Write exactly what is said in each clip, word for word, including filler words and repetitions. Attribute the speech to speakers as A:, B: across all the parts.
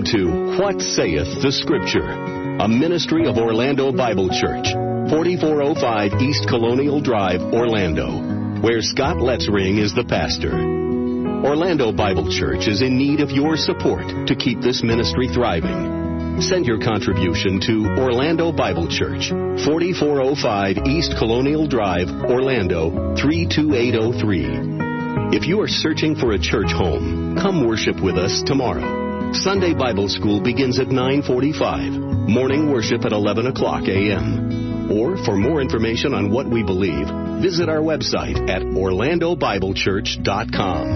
A: Welcome to What Saith the Scripture, a ministry of Orlando Bible Church, forty-four oh five East Colonial Drive, Orlando, where Scott Letzring is the pastor. Orlando Bible Church is in need of your support to keep this ministry thriving. Send your contribution to Orlando Bible Church, forty-four oh five East Colonial Drive, Orlando, three two eight oh three. If you are searching for a church home, come worship with us tomorrow. Sunday Bible School begins at nine forty-five. Morning worship at eleven o'clock a.m. Or for more information on what we believe, visit our website at orlando bible church dot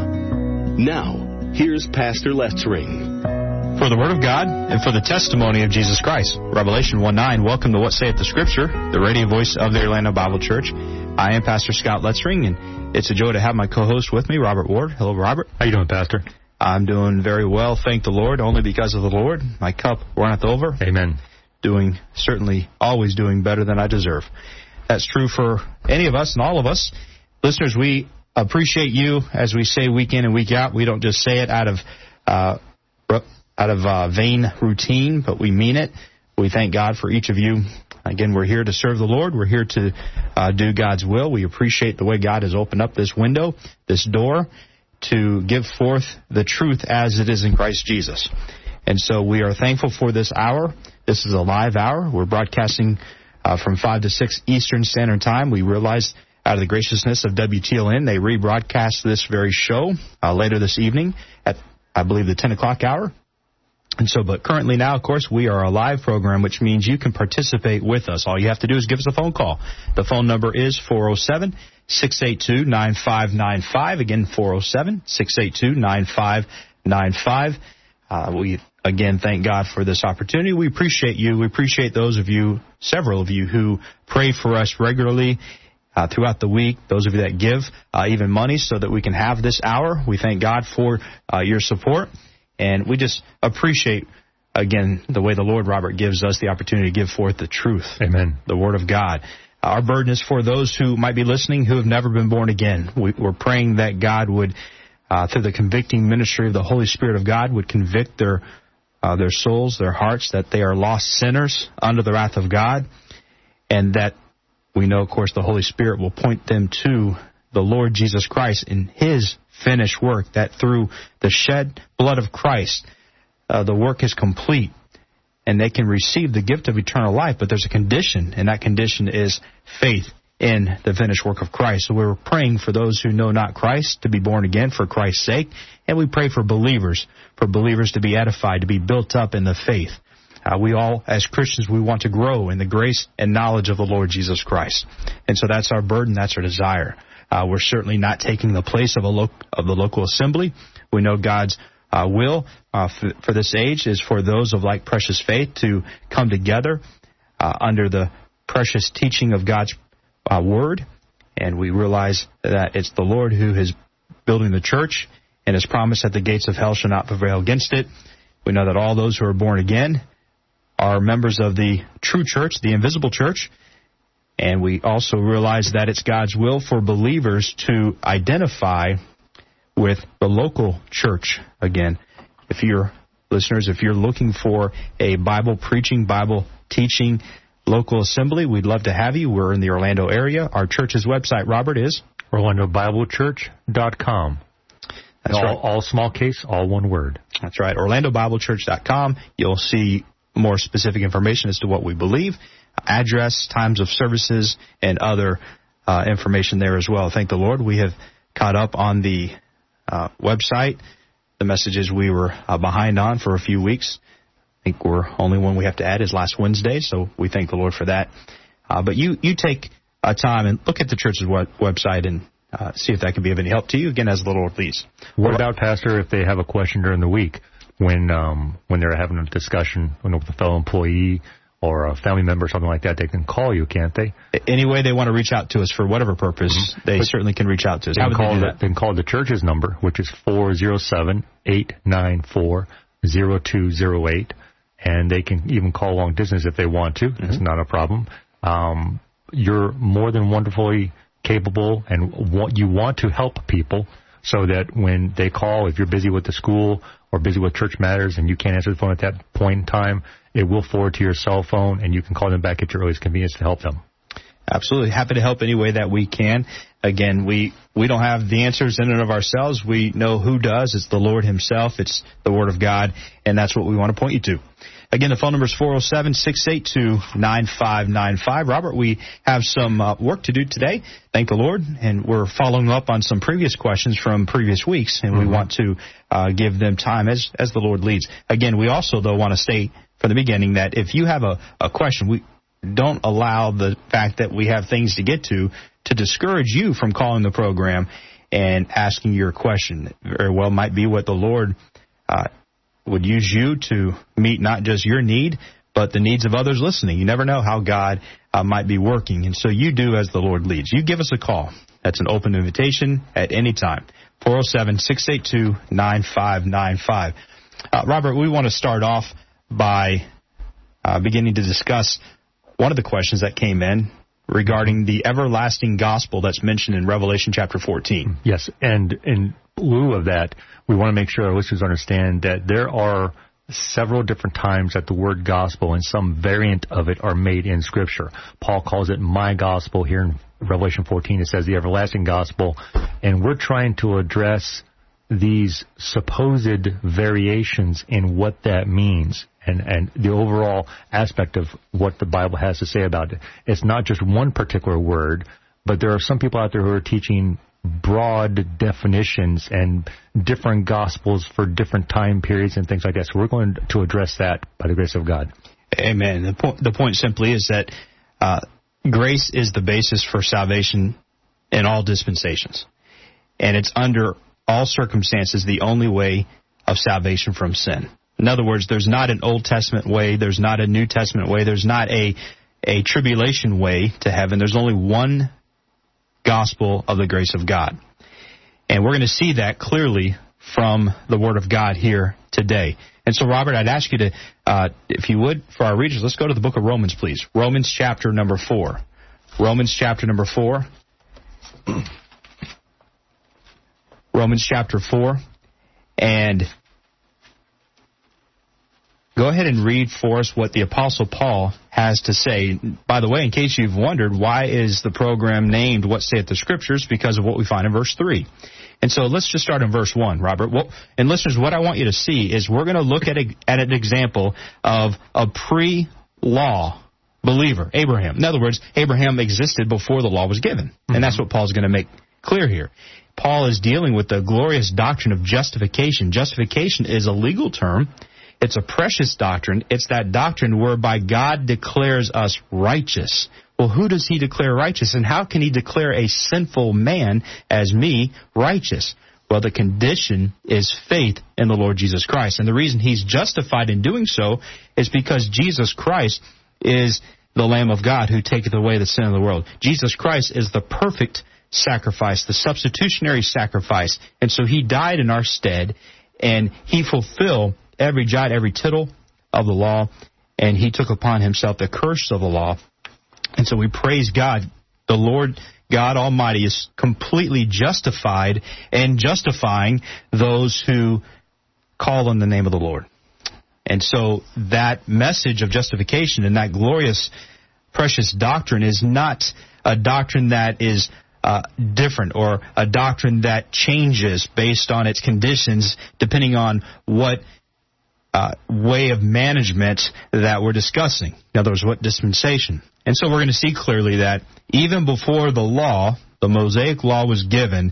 A: com. Now, here's Pastor Letzring.
B: For the Word of God and for the testimony of Jesus Christ. Revelation one nine, welcome to What Saith the Scripture, the radio voice of the Orlando Bible Church. I am Pastor Scott Letzring, and it's a joy to have my co-host with me, Robert Ward. Hello, Robert.
C: How you doing, Pastor?
B: I'm doing very well, thank the Lord, only because of the Lord. My cup runneth over.
C: Amen.
B: Doing, certainly, always doing better than I deserve. That's true for any of us and all of us. Listeners, we appreciate you, as we say week in and week out. We don't just say it out of uh, out of uh, vain routine, but we mean it. We thank God for each of you. Again, we're here to serve the Lord. We're here to uh, do God's will. We appreciate the way God has opened up this window, this door, to give forth the truth as it is in Christ Jesus. And so we are thankful for this hour. This is a live hour. We're broadcasting uh, from five to six Eastern Standard Time. We realize out of the graciousness of W T L N, they rebroadcast this very show uh, later this evening at, I believe, the ten o'clock hour. And so, but currently now, of course, we are a live program, which means you can participate with us. All you have to do is give us a phone call. The phone number is four oh seven, six eight two, nine five nine five. Again, four oh seven, six eight two, nine five nine five. Uh, we, again, thank God for this opportunity. We appreciate you. We appreciate those of you, several of you, who pray for us regularly uh, throughout the week, those of you that give uh, even money so that we can have this hour. We thank God for uh, your support. And we just appreciate, again, the way the Lord, Robert, gives us the opportunity to give forth the truth.
C: Amen.
B: The Word of God. Our burden is for those who might be listening who have never been born again. We, we're praying that God would, uh, through the convicting ministry of the Holy Spirit of God, would convict their uh, their souls, their hearts, that they are lost sinners under the wrath of God, and that we know, of course, the Holy Spirit will point them to the Lord Jesus Christ in His finished work, that through the shed blood of Christ, uh, the work is complete, and they can receive the gift of eternal life. But there's a condition, and that condition is faith in the finished work of Christ. So we're praying for those who know not Christ to be born again for Christ's sake, and we pray for believers, for believers to be edified, to be built up in the faith. Uh, we all, as Christians, we want to grow in the grace and knowledge of the Lord Jesus Christ. And so that's our burden, that's our desire. Uh, we're certainly not taking the place of a lo- of the local assembly. We know God's uh, will uh, f- for this age is for those of like precious faith to come together uh, under the precious teaching of God's uh, Word. And we realize that it's the Lord who is building the church, and His promise that the gates of hell shall not prevail against it. We know that all those who are born again are members of the true church, the invisible church. And we also realize that it's God's will for believers to identify with the local church again. If you're, listeners, if you're looking for a Bible preaching, Bible teaching local assembly, we'd love to have you. We're in the Orlando area. Our church's website, Robert, is
C: orlando bible church dot com.
B: That's
C: all,
B: right.
C: All small case, all one word.
B: That's right, orlando bible church dot com. You'll see more specific information as to what we believe, address, times of services, and other uh, information there as well. Thank the Lord. We have caught up on the uh, website, the messages we were uh, behind on for a few weeks. I think we're only one we have to add is last Wednesday, so we thank the Lord for that. Uh, but you, you take uh, time and look at the church's web- website and uh, see if that can be of any help to you, again, as the Lord leads.
C: What about, Pastor, if they have a question during the week when um, when they're having a discussion with a fellow employee or a family member or something like that, they can call you, can't they?
B: Any way they want to reach out to us for whatever purpose, mm-hmm. they but certainly can reach out to us.
C: They
B: How
C: can,
B: would
C: call
B: they do
C: the,
B: that?
C: they can call the church's number, which is four oh seven, eight nine four, oh two oh eight, and they can even call long distance if they want to. Mm-hmm. It's not a problem. Um, you're more than wonderfully capable, and what you want to help people so that when they call, if you're busy with the school or busy with church matters and you can't answer the phone at that point in time, it will forward to your cell phone, and you can call them back at your earliest convenience to help them.
B: Absolutely. Happy to help any way that we can. Again, we, we don't have the answers in and of ourselves. We know who does. It's the Lord himself. It's the Word of God, and that's what we want to point you to. Again, the phone number is four oh seven, six eight two, nine five nine five. Robert, we have some uh, work to do today. Thank the Lord. And we're following up on some previous questions from previous weeks, and mm-hmm. we want to uh, give them time as, as the Lord leads. Again, we also, though, want to state from the beginning that if you have a, a question, we don't allow the fact that we have things to get to to discourage you from calling the program and asking your question. It very well might be what the Lord uh, would use you to meet not just your need, but the needs of others listening. You never know how God uh, might be working, and so you do as the Lord leads. You give us a call. That's an open invitation at any time. four oh seven, six eight two, nine five nine five. Uh, Robert, we want to start off by uh, beginning to discuss one of the questions that came in regarding the everlasting gospel that's mentioned in Revelation chapter fourteen.
C: Yes, and in lieu of that, we want to make sure our listeners understand that there are several different times that the word gospel and some variant of it are made in Scripture. Paul calls it my gospel. Here in Revelation fourteen, it says the everlasting gospel, and we're trying to address these supposed variations in what that means and, and the overall aspect of what the Bible has to say about it. It's not just one particular word, but there are some people out there who are teaching broad definitions and different gospels for different time periods and things like that. So we're going to address that by the grace of God.
B: Amen. The point, the point simply is that uh, grace is the basis for salvation in all dispensations. And it's under all circumstances the only way of salvation from sin. In other words, there's not an Old Testament way, there's not a New Testament way, there's not a, a tribulation way to heaven. There's only one gospel of the grace of God. And we're going to see that clearly from the Word of God here today. And so, Robert, I'd ask you to, uh, if you would, for our readers, let's go to the book of Romans, please. Romans chapter number four. Romans chapter number four. Romans chapter four, and go ahead and read for us what the Apostle Paul has to say. By the way, in case you've wondered, why is the program named What Saith the Scriptures? Because of what we find in verse three. And so let's just start in verse one, Robert. Well, and listeners, what I want you to see is we're going to look at, a, at an example of a pre-law believer, Abraham. In other words, Abraham existed before the law was given. Mm-hmm. And that's what Paul's going to make clear here. Paul is dealing with the glorious doctrine of justification. Justification is a legal term. It's a precious doctrine. It's that doctrine whereby God declares us righteous. Well, who does he declare righteous, and how can he declare a sinful man as me righteous? Well, the condition is faith in the Lord Jesus Christ. And the reason he's justified in doing so is because Jesus Christ is the Lamb of God who taketh away the sin of the world. Jesus Christ is the perfect sacrifice, the substitutionary sacrifice. And so he died in our stead, and he fulfilled every jot, every tittle of the law, and he took upon himself the curse of the law. And so we praise God. The Lord God Almighty is completely justified and justifying those who call on the name of the Lord. And so that message of justification and that glorious, precious doctrine is not a doctrine that is Uh, different, or a doctrine that changes based on its conditions depending on what uh, way of management that we're discussing. In other words, what dispensation. And so we're going to see clearly that even before the law, the Mosaic law was given,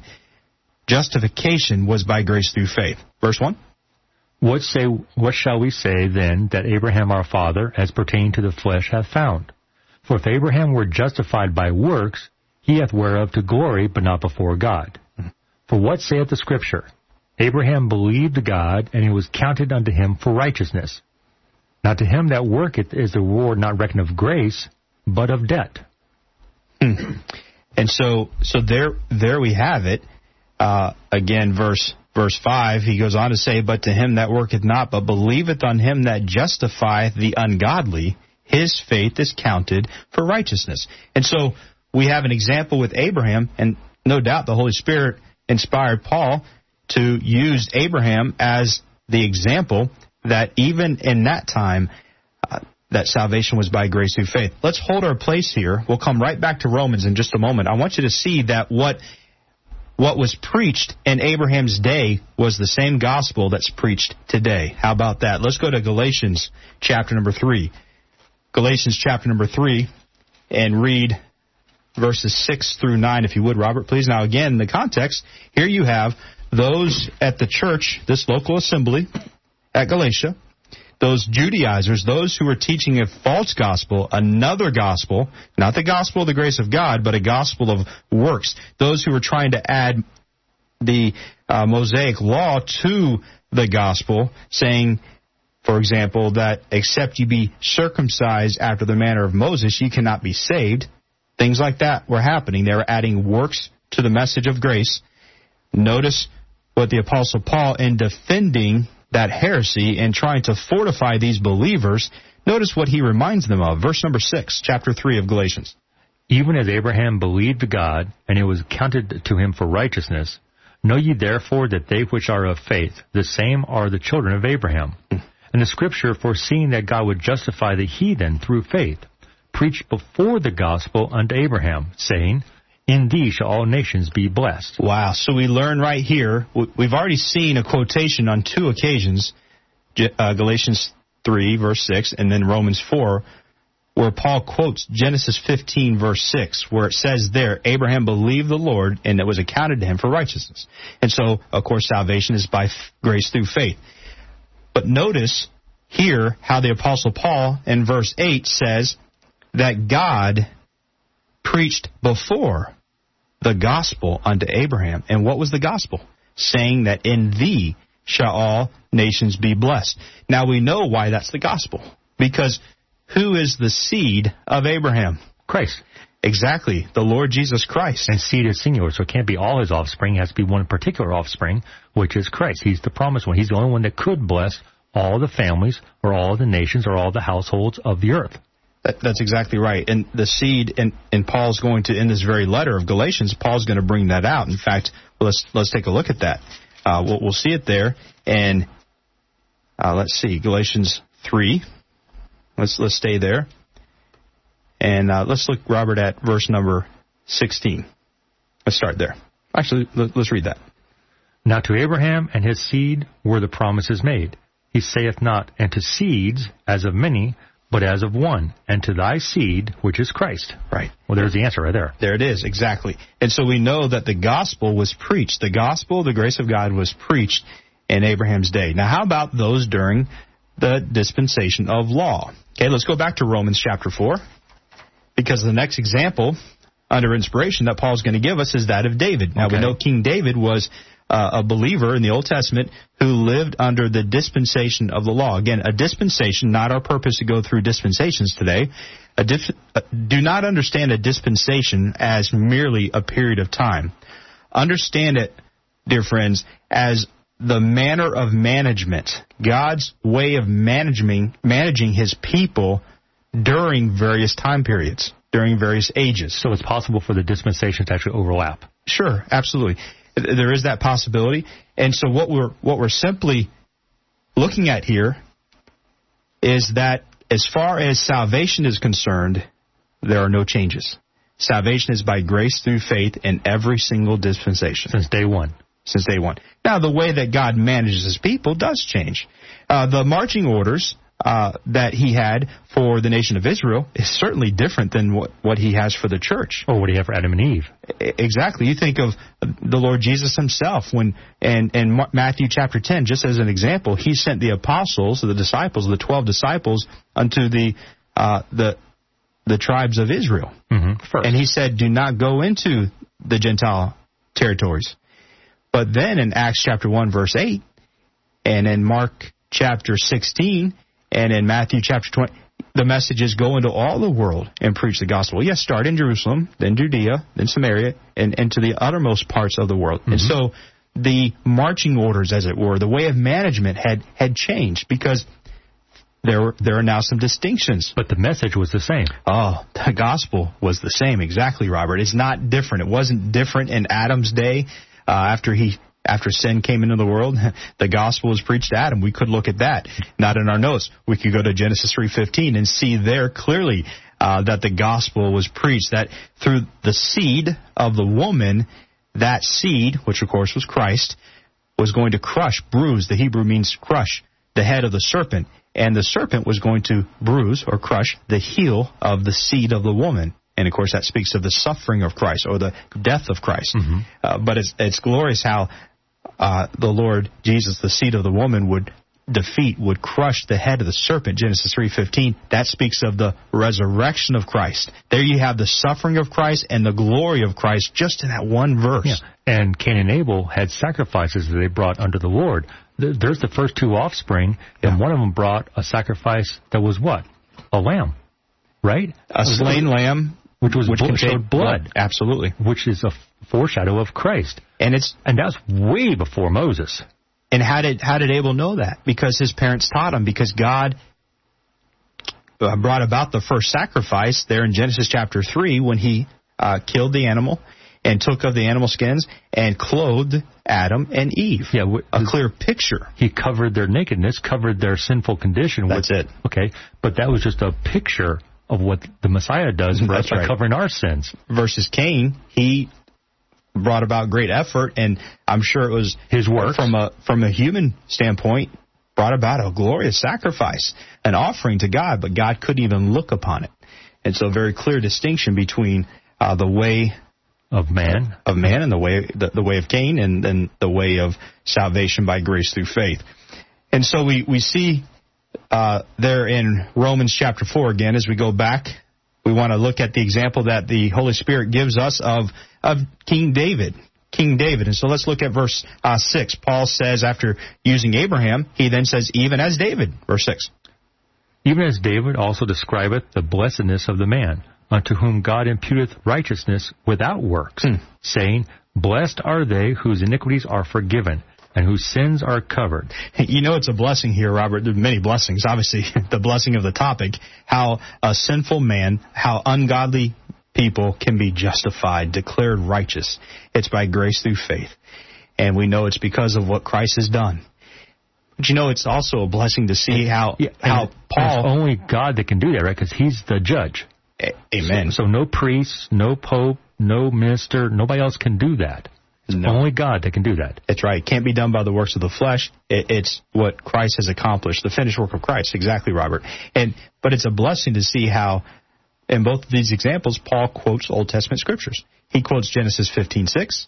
B: justification was by grace through faith. Verse one.
C: What say? What shall we say then that Abraham our father, as pertaining to the flesh, hath found? For if Abraham were justified by works, he hath whereof to glory, but not before God. For what saith the Scripture? Abraham believed God, and it was counted unto him for righteousness. Now to him that worketh is the reward not reckoned of grace, but of debt.
B: Hmm. And so, so there, there we have it. Uh, again, verse verse five. He goes on to say, "But to him that worketh not, but believeth on him that justifieth the ungodly, his faith is counted for righteousness." And so we have an example with Abraham, and no doubt the Holy Spirit inspired Paul to use Abraham as the example that even in that time, uh, that salvation was by grace through faith. Let's hold our place here. We'll come right back to Romans in just a moment. I want you to see that what what was preached in Abraham's day was the same gospel that's preached today. How about that? Let's go to Galatians chapter number three. Galatians chapter number three, and read verses six through nine, if you would, Robert, please. Now, again, the context, here you have those at the church, this local assembly at Galatia, those Judaizers, those who were teaching a false gospel, another gospel, not the gospel of the grace of God, but a gospel of works. Those who were trying to add the uh, Mosaic law to the gospel, saying, for example, that except you be circumcised after the manner of Moses, you cannot be saved. Things like that were happening. They were adding works to the message of grace. Notice what the Apostle Paul, in defending that heresy and trying to fortify these believers, notice what he reminds them of. Verse number six, chapter three of Galatians.
C: Even as Abraham believed God, and it was counted to him for righteousness, know ye therefore that they which are of faith, the same are the children of Abraham. And the Scripture, foreseeing that God would justify the heathen through faith, preached before the gospel unto Abraham, saying, in thee shall all nations be blessed.
B: Wow. So we learn right here, we've already seen a quotation on two occasions, uh, Galatians three, verse six, and then Romans four, where Paul quotes Genesis fifteen, verse six, where it says there, Abraham believed the Lord, and it was accounted to him for righteousness. And so, of course, salvation is by f- grace through faith. But notice here how the Apostle Paul in verse eight says that God preached before the gospel unto Abraham. And what was the gospel? Saying that in thee shall all nations be blessed. Now we know why that's the gospel. Because who is the seed of Abraham?
C: Christ.
B: Exactly, the Lord Jesus Christ.
C: And seed is singular, so it can't be all his offspring. It has to be one particular offspring, which is Christ. He's the promised one. He's the only one that could bless all the families or all the nations or all the households of the earth.
B: That, that's exactly right. And the seed, and, and Paul's going to, in this very letter of Galatians, Paul's going to bring that out. In fact, let's let's take a look at that. Uh, we'll, we'll see it there. And uh, let's see, Galatians three. Let's let's stay there. And uh, let's look, Robert, at verse number sixteen. Let's start there. Actually, let, let's read that.
C: Now to Abraham and his seed were the promises made. He saith not, and to seeds as of many, but as of one, and to thy seed, which is Christ.
B: Right.
C: Well, there's the answer right there.
B: There it is, exactly. And so we know that the gospel was preached. The gospel, the grace of God, was preached in Abraham's day. Now, how about those during the dispensation of law? Okay, let's go back to Romans chapter four, because the next example under inspiration that Paul's going to give us is that of David. Now, okay. We know King David was Uh, a believer in the Old Testament who lived under the dispensation of the law. Again, a dispensation, not our purpose to go through dispensations today. A dif- uh, do not understand a dispensation as merely a period of time. Understand it, dear friends, as the manner of management, God's way of managing, managing his people during various time periods, during various ages.
C: So it's possible for the dispensation to actually overlap.
B: Sure, absolutely. There is that possibility. And so what we're what we're simply looking at here is that as far as salvation is concerned, there are no changes. Salvation is by grace through faith in every single dispensation.
C: Since day one.
B: Since day one. Now, the way that God manages his people does change. Uh, the marching orders uh, that he had for the nation of Israel is certainly different than what, what he has for the church.
C: Or what he had for Adam and Eve.
B: Exactly. You think of the Lord Jesus himself when, in, in Matthew chapter ten, just as an example, he sent the apostles, the disciples, the twelve disciples, unto the uh, the the tribes of Israel.
C: Mm-hmm. First.
B: And he said, do not go into the Gentile territories. But then in Acts chapter one, verse eight, and in Mark chapter sixteen, and in Matthew chapter twenty, the message is go into all the world and preach the gospel. Yes, start in Jerusalem, then Judea, then Samaria, and, and to the uttermost parts of the world. Mm-hmm. And so the marching orders, as it were, the way of management had, had changed because there were, there are now some distinctions.
C: But the message was the same.
B: Oh, the gospel was the same. Exactly, Robert. It's not different. It wasn't different in Adam's day uh, after he After sin came into the world, the gospel was preached to Adam. We could look at that. Not in our notes. We could go to Genesis three fifteen and see there clearly uh, that the gospel was preached, that through the seed of the woman, that seed, which of course was Christ, was going to crush, bruise. The Hebrew means crush, the head of the serpent. And the serpent was going to bruise or crush the heel of the seed of the woman. And, of course, that speaks of the suffering of Christ or the death of Christ. Mm-hmm. Uh, but it's, it's glorious how uh, the Lord Jesus, the seed of the woman, would defeat, would crush the head of the serpent, Genesis three fifteen. That speaks of the resurrection of Christ. There you have the suffering of Christ and the glory of Christ just in that one verse.
C: Yeah. And Cain and Abel had sacrifices that they brought unto the Lord. There's the first two offspring, and yeah. one of them brought a sacrifice that was what? A lamb, right?
B: A slain lamb.
C: Which was
B: which
C: blood,
B: contained
C: blood.
B: Absolutely.
C: Which is a foreshadow of Christ.
B: And it's
C: and that's way before Moses.
B: And how did how did Abel know that? Because his parents taught him. Because God brought about the first sacrifice there in Genesis chapter three when he uh, killed the animal and took of the animal skins and clothed Adam and Eve.
C: Yeah, w-
B: a clear picture.
C: He covered their nakedness, covered their sinful condition.
B: That's
C: with,
B: it.
C: Okay, but that was just a picture of what the Messiah does for us by right. covering our sins.
B: Versus Cain, he brought about great effort, and I'm sure it was
C: his work
B: from a from a human standpoint, brought about a glorious sacrifice, an offering to God, but God couldn't even look upon it. And so, a very clear distinction between uh, the way
C: of man,
B: of man, and the way the, the way of Cain, and then the way of salvation by grace through faith. And so we we see. Uh, there in Romans chapter four again, as we go back, we want to look at the example that the Holy Spirit gives us of of King David. King David. And so let's look at verse uh, six. Paul says, after using Abraham, he then says, even as David. Verse six.
C: Even as David also describeth the blessedness of the man, unto whom God imputeth righteousness without works, hmm. saying, blessed are they whose iniquities are forgiven, and whose sins are covered.
B: You know it's a blessing here, Robert. There are many blessings. Obviously, the blessing of the topic, how a sinful man, how ungodly people can be justified, declared righteous. It's by grace through faith. And we know it's because of what Christ has done. But you know, it's also a blessing to see how,
C: yeah,
B: how Paul...
C: It's only God that can do that, right? Because he's the judge.
B: A- amen.
C: So, so no priest, no pope, no minister, nobody else can do that. It's no. only God that can do that.
B: That's right. It can't be done by the works of the flesh. It, it's what Christ has accomplished, the finished work of Christ. Exactly, Robert. And but it's a blessing to see how, in both of these examples, Paul quotes Old Testament scriptures. He quotes Genesis fifteen six.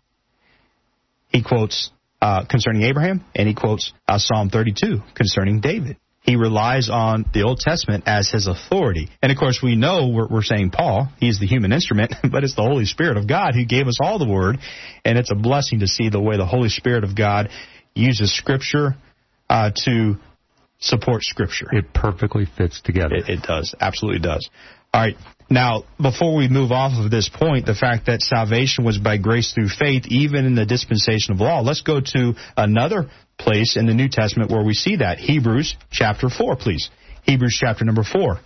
B: He quotes uh, concerning Abraham, and he quotes uh, Psalm thirty-two concerning David. He relies on the Old Testament as his authority. And, of course, we know we're, we're saying Paul. He's the human instrument, but it's the Holy Spirit of God who gave us all the Word. And it's a blessing to see the way the Holy Spirit of God uses Scripture uh, to support Scripture.
C: It perfectly fits together.
B: It, it does. Absolutely does. All right. Now, before we move off of this point, the fact that salvation was by grace through faith, even in the dispensation of law, let's go to another place in the New Testament where we see that. Hebrews chapter four, please. Hebrews chapter number four.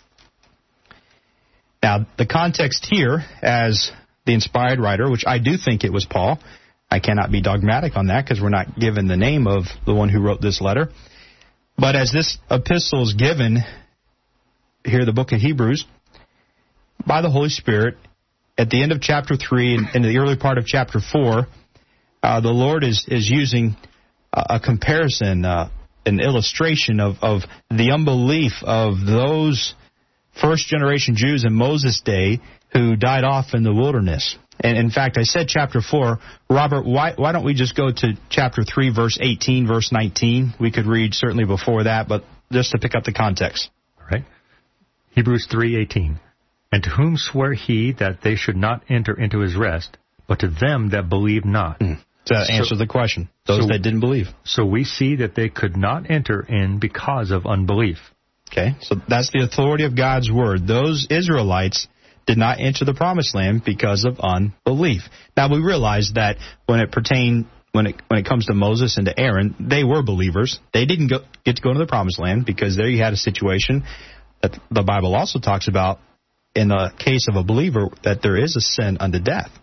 B: Now, the context here, as the inspired writer, which I do think it was Paul, I cannot be dogmatic on that because we're not given the name of the one who wrote this letter. But as this epistle is given, here the book of Hebrews, by the Holy Spirit, at the end of chapter three and in the early part of chapter four, uh, the Lord is, is using a, a comparison, uh, an illustration of, of the unbelief of those first-generation Jews in Moses' day who died off in the wilderness. And in fact, I said chapter four. Robert, why, why don't we just go to chapter three, verse eighteen, verse nineteen? We could read certainly before that, but just to pick up the context.
C: All right. Hebrews three eighteen. And to whom sware he that they should not enter into his rest, but to them that believe not?
B: Mm. So that answers so, the question. Those so, that didn't believe.
C: So we see that they could not enter in because of unbelief.
B: Okay, so that's the authority of God's word. Those Israelites did not enter the promised land because of unbelief. Now we realize that when it pertained, when it when it comes to Moses and to Aaron, they were believers. They didn't go, get to go into the promised land because there you had a situation that the Bible also talks about in the case of a believer that there is a sin unto death.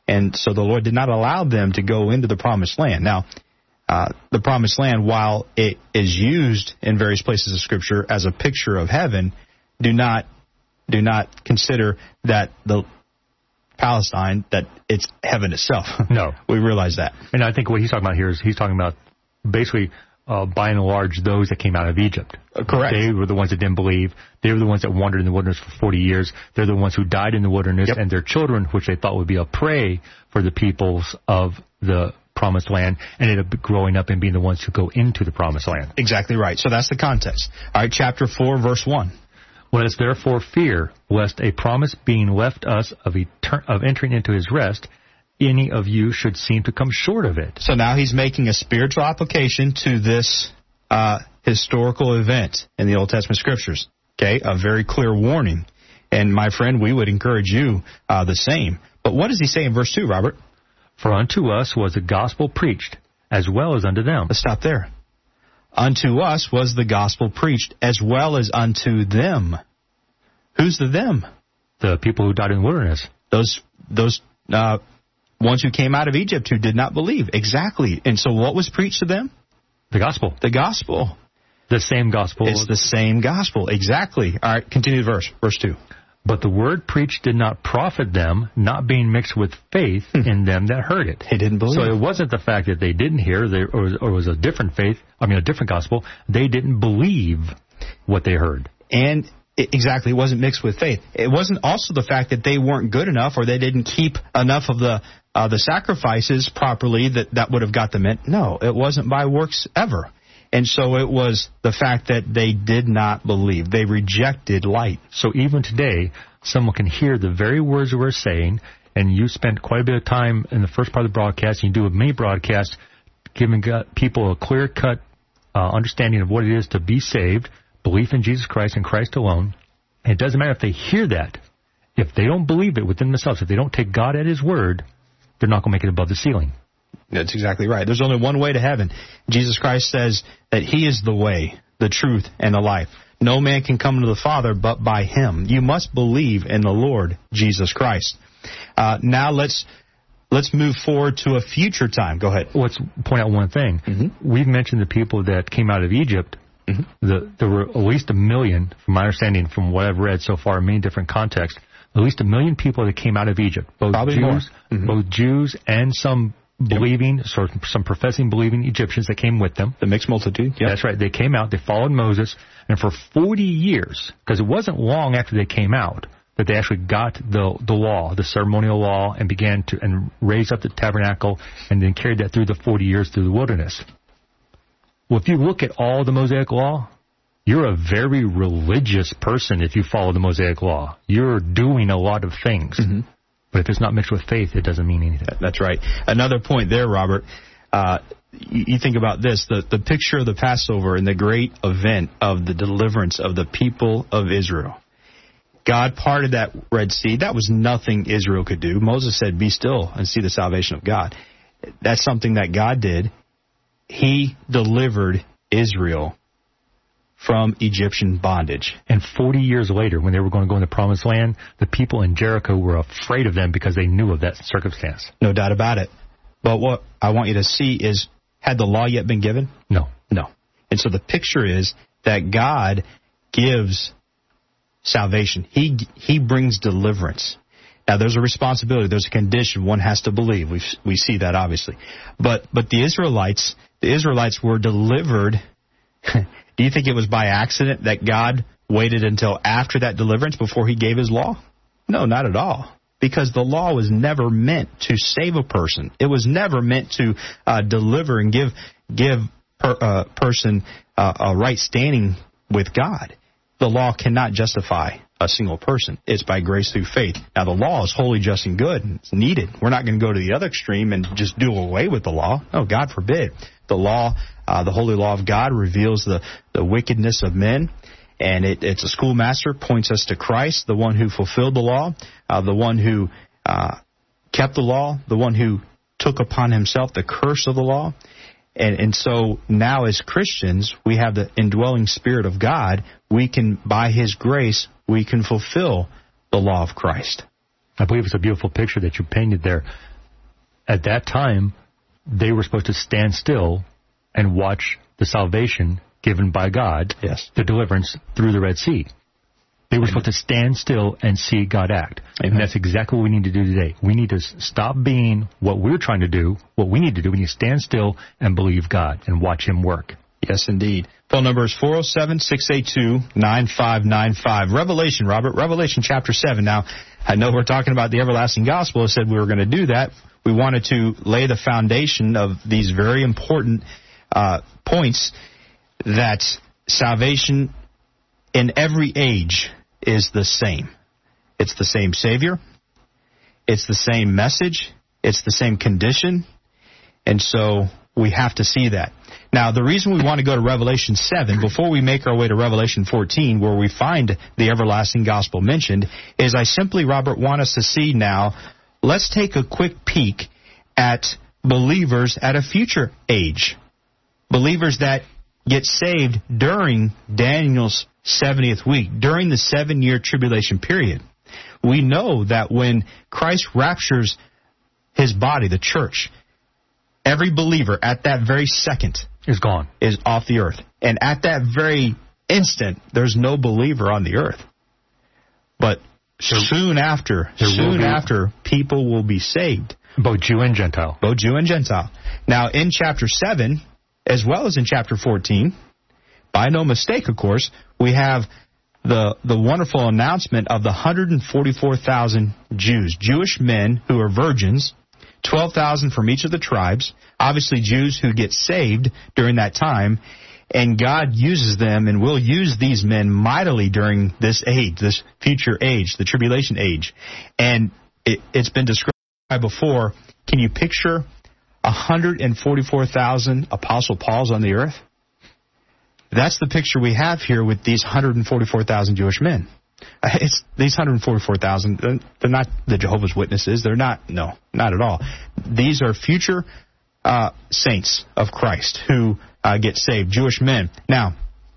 B: And so the Lord did not allow them to go into the promised land. Now, uh, the promised land, while it is used in various places of Scripture as a picture of heaven, do not do not consider that the Palestine, that it's heaven itself.
C: No.
B: We realize that.
C: And I think what he's talking about here is he's talking about basically, uh, by and large, those that came out of Egypt.
B: Uh, correct.
C: They were the ones that didn't believe. They were the ones that wandered in the wilderness for forty years. They're the ones who died in the wilderness,
B: yep.
C: and their children, which they thought would be a prey for the peoples of the promised land, ended up growing up and being the ones who go into the promised land.
B: Exactly right. So that's the context. All right, chapter four, verse one.
C: Let us therefore fear, lest a promise being left us of, etern- of entering into his rest, any of you should seem to come short of it.
B: So now he's making a spiritual application to this uh, historical event in the Old Testament Scriptures. Okay, a very clear warning. And my friend, we would encourage you uh, the same. But what does he say in verse two, Robert?
C: For unto us was the gospel preached, as well as unto them.
B: Let's stop there. Unto us was the gospel preached, as well as unto them. Who's the them?
C: The people who died in the wilderness.
B: Those those uh, ones who came out of Egypt who did not believe. Exactly. And so what was preached to them?
C: The gospel.
B: The gospel.
C: The same gospel.
B: It's the same gospel. Exactly. All right, continue the verse. Verse two.
C: But the word preached did not profit them, not being mixed with faith in them that heard it.
B: They didn't believe.
C: So it wasn't the fact that they didn't hear, they, or, or it was a different faith, I mean a different gospel. They didn't believe what they heard.
B: And it, exactly, it wasn't mixed with faith. It wasn't also the fact that they weren't good enough or they didn't keep enough of the uh, the sacrifices properly that, that would have got them in. No, it wasn't by works ever. And so it was the fact that they did not believe. They rejected light.
C: So even today, someone can hear the very words that we're saying, and you spent quite a bit of time in the first part of the broadcast, and you do a mini broadcast, giving people a clear-cut uh, understanding of what it is to be saved, belief in Jesus Christ and Christ alone. And it doesn't matter if they hear that. If they don't believe it within themselves, if they don't take God at His word, they're not going to make it above the ceiling.
B: That's exactly right. There's only one way to heaven. Jesus Christ says that He is the way, the truth, and the life. No man can come to the Father but by Him. You must believe in the Lord Jesus Christ. Uh, now let's let's move forward to a future time. Go ahead.
C: Let's point out one thing. Mm-hmm. We've mentioned the people that came out of Egypt. Mm-hmm. The, there were at least a million, from my understanding, from what I've read so far in many different contexts, at least a million people that came out of Egypt. Both
B: Probably
C: Jews,
B: mm-hmm.
C: both Jews and some believing, so some professing believing Egyptians that came with them.
B: The mixed multitude. Yep.
C: That's right. They came out, they followed Moses, and for forty years, because it wasn't long after they came out, that they actually got the the law, the ceremonial law, and began to and raised up the tabernacle, and then carried that through the forty years through the wilderness. Well, if you look at all the Mosaic law, you're a very religious person if you follow the Mosaic law. You're doing a lot of things. Mm-hmm. But if it's not mixed with faith, it doesn't mean anything.
B: That's right. Another point there, Robert, uh, you, you think about this, the, the picture of the Passover and the great event of the deliverance of the people of Israel. God parted that Red Sea. That was nothing Israel could do. Moses said, be still and see the salvation of God. That's something that God did. He delivered Israel from Egyptian bondage.
C: And forty years later, when they were going to go in the Promised Land, the people in Jericho were afraid of them because they knew of that circumstance.
B: No doubt about it. But what I want you to see is, had the law yet been given?
C: No.
B: No. And so the picture is that God gives salvation. He He brings deliverance. Now, there's a responsibility. There's a condition. One has to believe. We we see that, obviously. But but the Israelites, the Israelites were delivered. Do you think it was by accident that God waited until after that deliverance before He gave His law? No, not at all. Because the law was never meant to save a person. It was never meant to uh, deliver and give give a per, uh, person uh, a right standing with God. The law cannot justify a single person. It's by grace through faith. Now, the law is holy, just, and good, and it's needed. We're not going to go to the other extreme and just do away with the law. No, God forbid. The law, uh, the holy law of God, reveals the, the wickedness of men, and it, it's a schoolmaster, points us to Christ, the one who fulfilled the law, uh, the one who uh, kept the law, the one who took upon Himself the curse of the law. And, and so now as Christians, we have the indwelling Spirit of God. We can, by His grace, we can fulfill the law of Christ.
C: I believe it's a beautiful picture that you painted there. at that time, they were supposed to stand still and watch the salvation given by God,
B: yes,
C: the deliverance through the Red Sea. They were Amen. supposed to stand still and see God act. Amen. And that's exactly what we need to do today. We need to stop being what we're trying to do. What we need to do, we need to stand still and believe God and watch Him work.
B: Yes, indeed. Phone number is four oh seven, six eight two, nine five nine five. Revelation, Robert, Revelation chapter seven. Now, I know we're talking about the everlasting gospel. I said we were going to do that. We wanted to lay the foundation of these very important uh, points that salvation in every age is the same. It's the same Savior. It's the same message. It's the same condition. And so we have to see that. Now, the reason we want to go to Revelation seven, before we make our way to Revelation fourteen, where we find the everlasting gospel mentioned, is I simply, Robert, want us to see now, let's take a quick peek at believers at a future age. Believers that get saved during Daniel's seventieth week, during the seven-year tribulation period. We know that when Christ raptures His body, the church, every believer at that very second
C: is gone,
B: is off the earth. And at that very instant, there's no believer on the earth. But there, soon after, soon after, people will be saved.
C: Both Jew and Gentile.
B: Both Jew and Gentile. Now, in chapter seven, as well as in chapter fourteen, by no mistake, of course, we have the the wonderful announcement of the one hundred forty-four thousand Jews, Jewish men who are virgins, twelve thousand from each of the tribes, obviously Jews who get saved during that time, and God uses them and will use these men mightily during this age, this future age, the tribulation age. And it, it's been described before. Can you picture one hundred forty-four thousand Apostle Pauls on the earth? That's the picture we have here with these one hundred forty-four thousand Jewish men. It's these one hundred forty-four thousand, they're not the Jehovah's Witnesses. They're not, no, not at all. These are future uh, saints of Christ who uh, get saved, Jewish men. Now,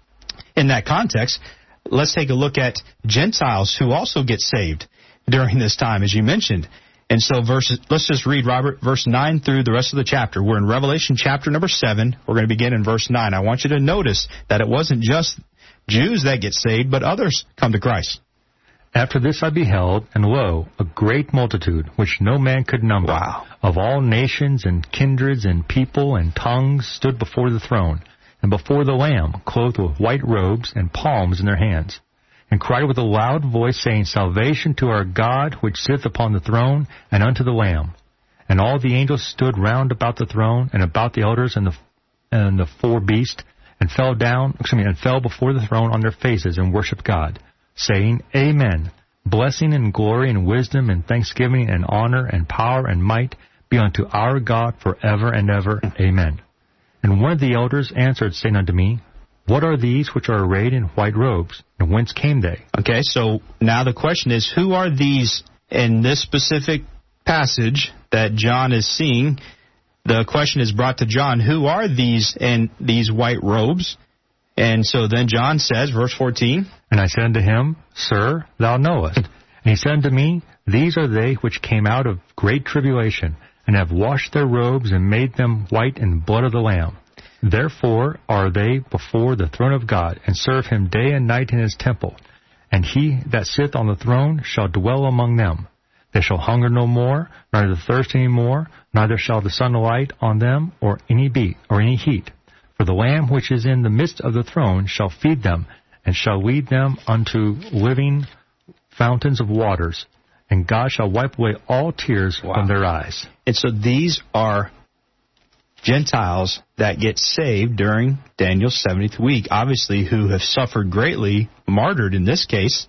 B: in that context, let's take a look at Gentiles who also get saved during this time, as you mentioned. And so verses, let's just read, Robert, verse nine through the rest of the chapter. We're in Revelation chapter number seven. We're going to begin in verse nine. I want you to notice that it wasn't just Jews that get saved, but others come to Christ.
C: After this I beheld, and lo, a great multitude, which no man could number,
B: wow.
C: of all nations and kindreds and people and tongues, stood before the throne, and before the Lamb, clothed with white robes and palms in their hands, and cried with a loud voice, saying, Salvation to our God, which sitteth upon the throne, and unto the Lamb. And all the angels stood round about the throne, and about the elders and the and the four beasts, and fell down, excuse me, and fell before the throne on their faces, and worshipped God, saying, Amen. Blessing and glory and wisdom and thanksgiving and honor and power and might be unto our God forever and ever. Amen. And one of the elders answered, saying unto me, What are these which are arrayed in white robes, and whence came they?
B: Okay, so now the question is, who are these in this specific passage that John is seeing? The question is brought to John, who are these in these white robes? And so then John says, verse fourteen,
C: And I said unto him, Sir, thou knowest. And he said unto me, These are they which came out of great tribulation, and have washed their robes, and made them white in the blood of the Lamb. Therefore are they before the throne of God, and serve him day and night in his temple. And he that sitteth on the throne shall dwell among them. They shall hunger no more, neither thirst any more, neither shall the sun light on them, or any beat, or any heat. For the Lamb which is in the midst of the throne shall feed them, and shall lead them unto living fountains of waters. And God shall wipe away all tears wow. from their eyes.
B: And so these are Gentiles that get saved during Daniel's seventieth week, obviously who have suffered greatly, martyred in this case,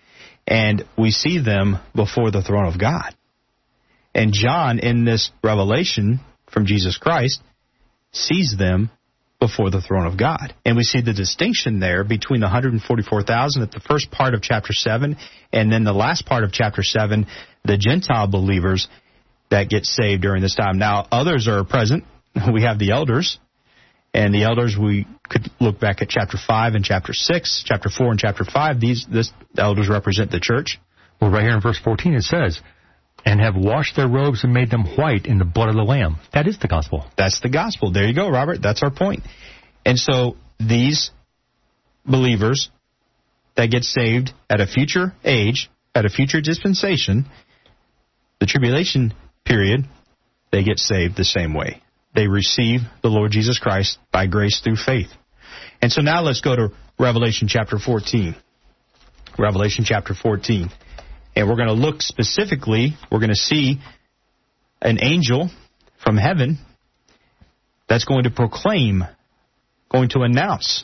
B: and we see them before the throne of God. And John, in this revelation from Jesus Christ, sees them before the throne of God. And we see the distinction there between the one hundred forty-four thousand at the first part of chapter seven, and then the last part of chapter seven, the Gentile believers that get saved during this time. Now, others are present. We have the elders, and the elders, we could look back at chapter five and chapter six, chapter four and chapter five. These this, the elders represent the church.
C: Well, right here in verse fourteen it says, and have washed their robes and made them white in the blood of the Lamb. That is the gospel.
B: That's the gospel. There you go, Robert. That's our point. And so these believers that get saved at a future age, at a future dispensation, the tribulation period, they get saved the same way. They receive the Lord Jesus Christ by grace through faith. And so now let's go to Revelation chapter fourteen. Revelation chapter fourteen. And we're going to look specifically, we're going to see an angel from heaven that's going to proclaim, going to announce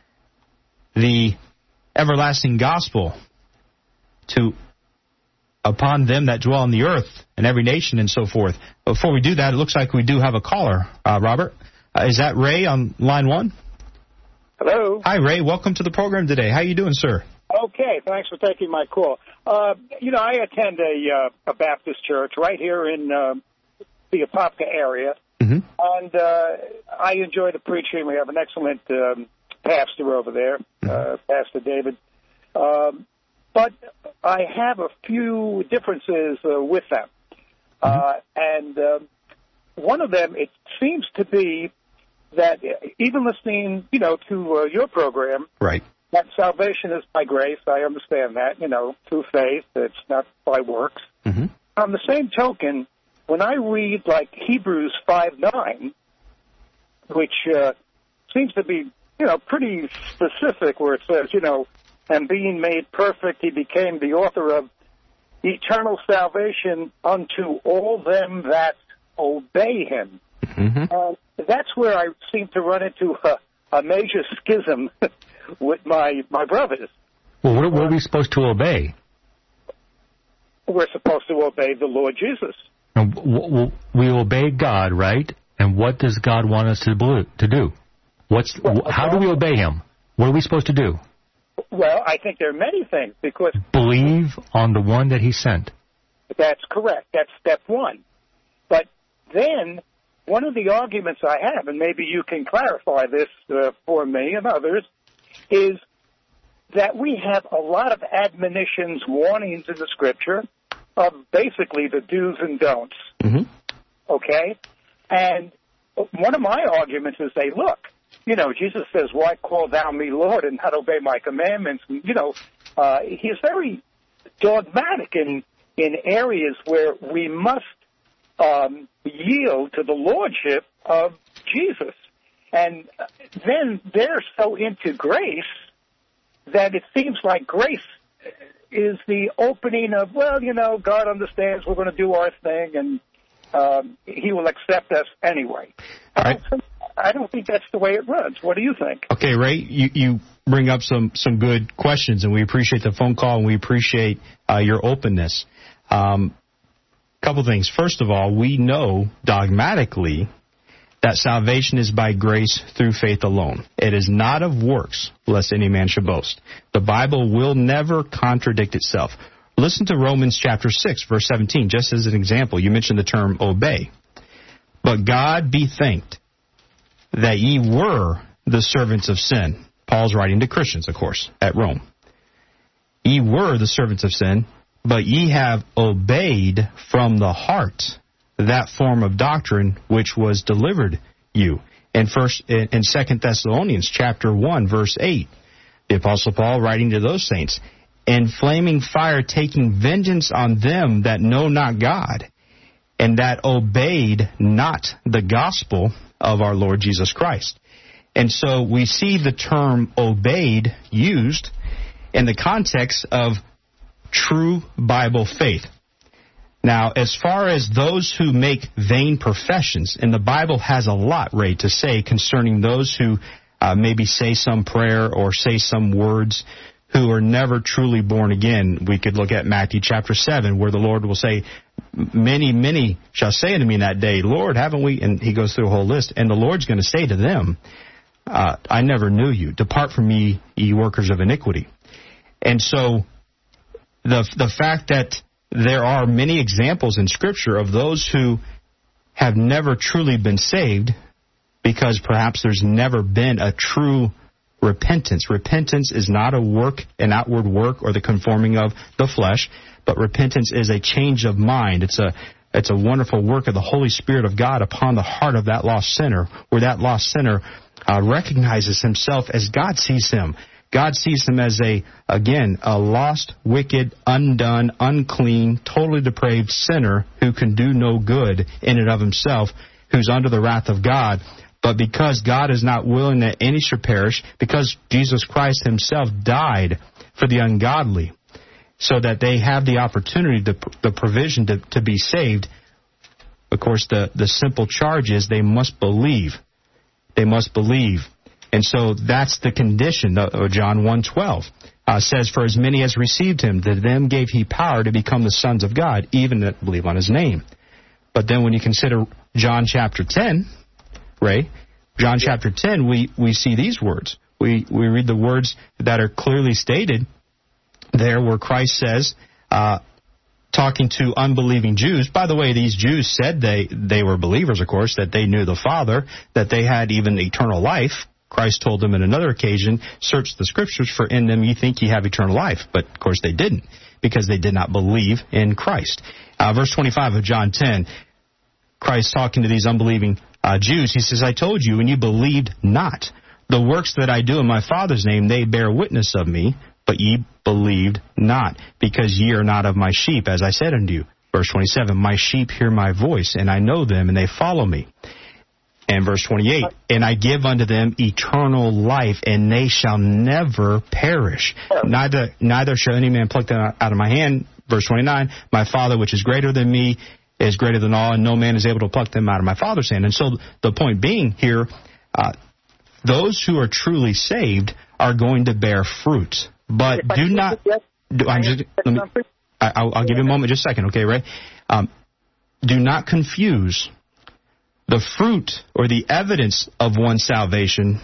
B: the everlasting gospel to upon them that dwell on the earth and every nation and so forth. Before we do that, it looks like we do have a caller, uh, Robert. Uh, is that Ray on line one?
D: Hello.
B: Hi, Ray. Welcome to the program today. How you doing, sir?
D: Okay, thanks for taking my call. Uh, you know, I attend a, uh, a Baptist church right here in uh, the Apopka area, mm-hmm. and uh, I enjoy the preaching. We have an excellent um, pastor over there, mm-hmm. uh, Pastor David. Um, but I have a few differences uh, with them. Mm-hmm. Uh, and uh, one of them, it seems to be that even listening, you know, to uh, your program,
B: right,
D: that salvation is by grace. I understand that, you know, through faith. It's not by works. Mm-hmm. On the same token, when I read, like, Hebrews five nine, which uh, seems to be, you know, pretty specific, where it says, you know, and being made perfect, he became the author of eternal salvation unto all them that obey him. Mm-hmm. Uh, that's where I seem to run into a, a major schism with my, my brothers.
C: Well, what, what are we supposed to obey?
D: We're supposed to obey the Lord Jesus.
C: Now, we obey God, right? And what does God want us to do? What's well, how do we obey him? What are we supposed to do?
D: Well, I think there are many things, because...
C: Believe on the one that he sent.
D: That's correct. That's step one. But then, one of the arguments I have, and maybe you can clarify this uh, for me and others, is that we have a lot of admonitions, warnings in the Scripture of basically the do's and don'ts. Mm-hmm. Okay? And one of my arguments is, say, look, you know, Jesus says, why call thou me Lord and not obey my commandments? And, you know, uh, he's very dogmatic in, in areas where we must um, yield to the lordship of Jesus. And then they're so into grace that it seems like grace is the opening of, well, you know, God understands we're going to do our thing, and um, he will accept us anyway.
B: All right.
D: I don't think that's the way it runs. What do you think?
B: Okay, Ray, you, you bring up some, some good questions, and we appreciate the phone call, and we appreciate uh, your openness. Um, couple things. First of all, we know dogmatically that salvation is by grace through faith alone. It is not of works, lest any man should boast. The Bible will never contradict itself. Listen to Romans chapter six, verse seventeen, just as an example. You mentioned the term obey. But God be thanked that ye were the servants of sin. Paul's writing to Christians, of course, at Rome. Ye were the servants of sin, but ye have obeyed from the heart that form of doctrine which was delivered you. In first, in Second Thessalonians chapter one, verse eight, the Apostle Paul writing to those saints, in flaming fire taking vengeance on them that know not God, and that obeyed not the gospel of our Lord Jesus Christ. And so we see the term obeyed used in the context of true Bible faith. Now, as far as those who make vain professions, and the Bible has a lot, Ray, to say concerning those who uh, maybe say some prayer or say some words who are never truly born again. We could look at Matthew chapter seven, where the Lord will say, many, many shall say unto me in that day, Lord, haven't we? And he goes through a whole list. And the Lord's going to say to them, uh, I never knew you. Depart from me, ye workers of iniquity. And so the the fact that there are many examples in Scripture of those who have never truly been saved because perhaps there's never been a true repentance. Repentance is not a work, an outward work or the conforming of the flesh, but repentance is a change of mind. It's a it's a wonderful work of the Holy Spirit of God upon the heart of that lost sinner, where that lost sinner uh, recognizes himself as God sees him. God sees him as a, again, a lost, wicked, undone, unclean, totally depraved sinner who can do no good in and of himself, who's under the wrath of God. But because God is not willing that any should perish, because Jesus Christ himself died for the ungodly, so that they have the opportunity, the, the provision to, to be saved, of course, the, the simple charge is they must believe. They must believe. And so that's the condition. John one twelve uh, says, "For as many as received him, to them gave he power to become the sons of God, even that believe on his name." But then when you consider John chapter ten, Ray, John chapter ten, we, we see these words. We, we read the words that are clearly stated there where Christ says, uh, talking to unbelieving Jews. By the way, these Jews said they, they were believers, of course, that they knew the Father, that they had even eternal life. Christ told them in another occasion, "Search the Scriptures, for in them ye think ye have eternal life." But, of course, they didn't, because they did not believe in Christ. Uh, verse twenty-five of John ten, Christ talking to these unbelieving uh, Jews, he says, "I told you, and you believed not. The works that I do in my Father's name, they bear witness of me, but ye believed not, because ye are not of my sheep, as I said unto you." Verse twenty-seven, "My sheep hear my voice, and I know them, and they follow me." And verse twenty-eight, "And I give unto them eternal life, and they shall never perish. Neither neither shall any man pluck them out of my hand." Verse twenty-nine, "My Father which is greater than me is greater than all, and no man is able to pluck them out of my Father's hand." And so the point being here, uh, those who are truly saved are going to bear fruit. But do not... Do, I'm just, let me, I, I'll, I'll give you a moment, just a second, okay, Ray? Um, do not confuse the fruit or the evidence of one's salvation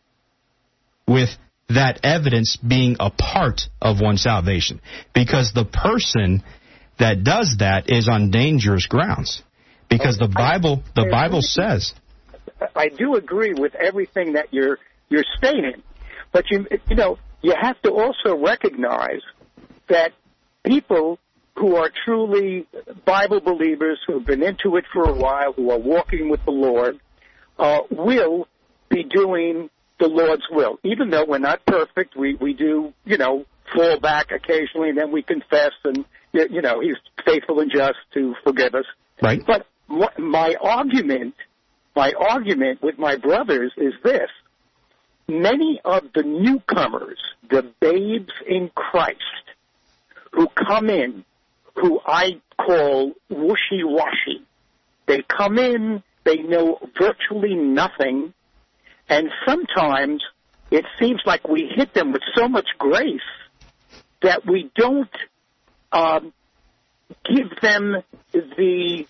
B: with that evidence being a part of one's salvation. Because the person that does that is on dangerous grounds. Because the Bible, the Bible says...
D: I do agree with everything that you're you're stating, but you you know you have to also recognize that people who are truly Bible believers, who have been into it for a while, who are walking with the Lord, uh, will be doing the Lord's will. Even though we're not perfect, we we do you know fall back occasionally, and then we confess, and you know He's faithful and just to forgive us.
B: Right.
D: But my argument. My argument with my brothers is this. Many of the newcomers, the babes in Christ, who come in, who I call wishy-washy, they come in, they know virtually nothing, and sometimes it seems like we hit them with so much grace that we don't um, give them the